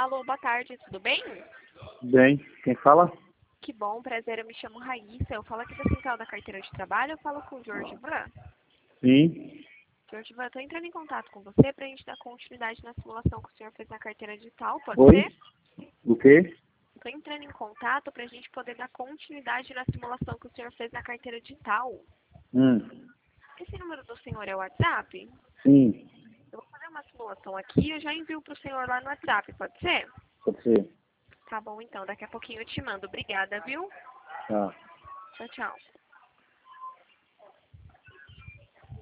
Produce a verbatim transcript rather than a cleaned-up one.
Alô, boa tarde, tudo bem? Bem, quem fala? Que bom, prazer, eu me chamo Raíssa, eu falo aqui da Central da Carteira de Trabalho, eu falo com o Jorge Van. Sim. Jorge Van, eu tô entrando em contato com você pra gente dar continuidade na simulação que o senhor fez na carteira digital, pode Oi? ser? O quê? Tô entrando em contato pra gente poder dar continuidade na simulação que o senhor fez na carteira digital. Hum. Esse número do senhor é o WhatsApp? Sim, Eu vou fazer uma simulação aqui e eu já envio pro senhor lá no WhatsApp, pode ser? pode ser. Tá bom, então, daqui a pouquinho eu te mando. Obrigada, viu? Tá. Tchau, tchau.